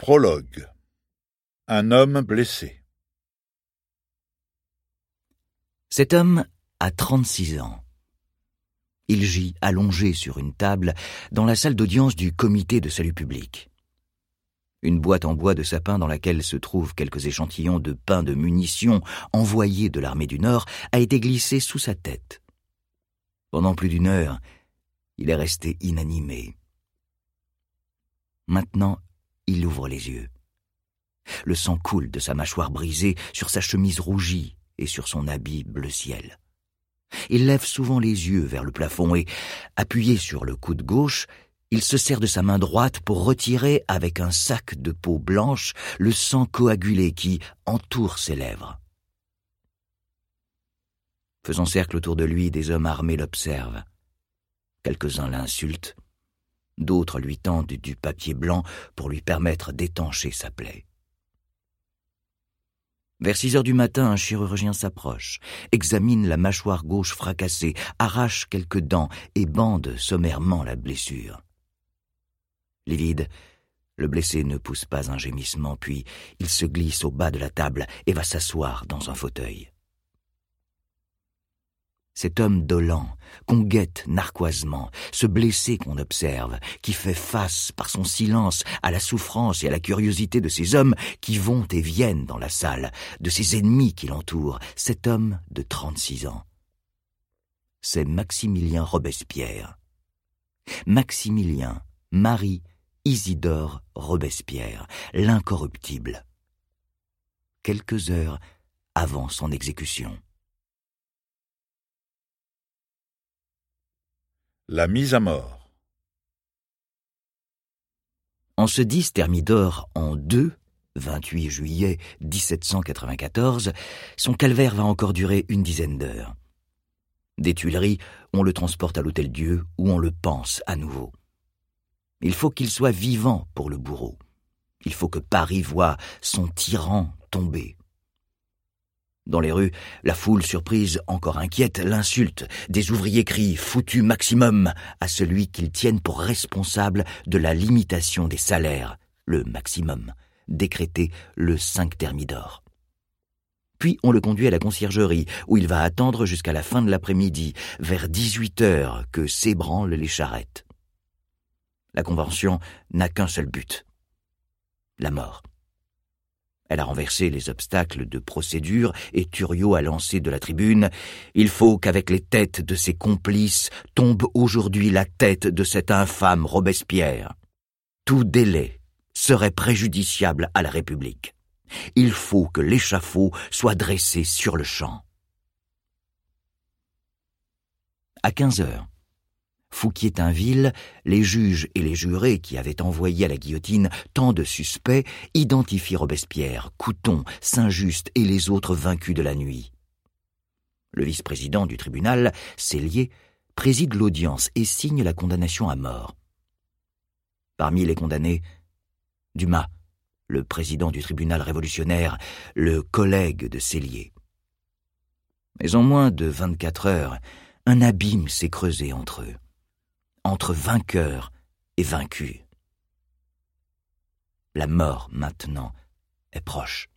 Prologue. Un homme blessé. Cet homme a 36 ans. Il gît allongé sur une table dans la salle d'audience du comité de salut public. Une boîte en bois de sapin dans laquelle se trouvent quelques échantillons de pain de munitions envoyés de l'armée du Nord a été glissée sous sa tête. Pendant plus d'1 heure, il est resté inanimé. Maintenant, il ouvre les yeux. Le sang coule de sa mâchoire brisée sur sa chemise rougie et sur son habit bleu ciel. Il lève souvent les yeux vers le plafond et, appuyé sur le coude gauche, il se sert de sa main droite pour retirer avec un sac de peau blanche le sang coagulé qui entoure ses lèvres. Faisant cercle autour de lui, des hommes armés l'observent. Quelques-uns l'insultent, d'autres lui tendent du papier blanc pour lui permettre d'étancher sa plaie. Vers 6 heures du matin, un chirurgien s'approche, examine la mâchoire gauche fracassée, arrache quelques dents et bande sommairement la blessure. Livide, le blessé ne pousse pas un gémissement, puis il se glisse au bas de la table et va s'asseoir dans un fauteuil. Cet homme dolent, qu'on guette narquoisement, ce blessé qu'on observe, qui fait face par son silence à la souffrance et à la curiosité de ces hommes qui vont et viennent dans la salle, de ces ennemis qui l'entourent, cet homme de 36 ans. C'est Maximilien Robespierre. Maximilien Marie Isidore Robespierre, l'incorruptible. Quelques heures avant son exécution. La mise à mort. En ce 10 Thermidor en 28 juillet 1794, son calvaire va encore durer une dizaine d'heures. Des Tuileries, on le transporte à l'Hôtel-Dieu où on le panse à nouveau. Il faut qu'il soit vivant pour le bourreau. Il faut que Paris voie son tyran tomber. Dans les rues, la foule surprise, encore inquiète, l'insulte. Des ouvriers crient « Foutu maximum » à celui qu'ils tiennent pour responsable de la limitation des salaires, le maximum, décrété le 5 Thermidor. Puis on le conduit à la conciergerie, où il va attendre jusqu'à la fin de l'après-midi, vers 18 heures, que s'ébranlent les charrettes. La Convention n'a qu'un seul but, la mort. Elle a renversé les obstacles de procédure et Thuriot a lancé de la tribune « Il faut qu'avec les têtes de ses complices tombe aujourd'hui la tête de cet infâme Robespierre. Tout délai serait préjudiciable à la République. Il faut que l'échafaud soit dressé sur le champ. » À 15 heures, Fouquier-Tinville, les juges et les jurés qui avaient envoyé à la guillotine tant de suspects identifient Robespierre, Couthon, Saint-Just et les autres vaincus de la nuit. Le vice-président du tribunal, Cellier, préside l'audience et signe la condamnation à mort. Parmi les condamnés, Dumas, le président du tribunal révolutionnaire, le collègue de Cellier. Mais en moins de 24 heures, un abîme s'est creusé entre eux. Entre vainqueurs et vaincus. La mort, maintenant, est proche.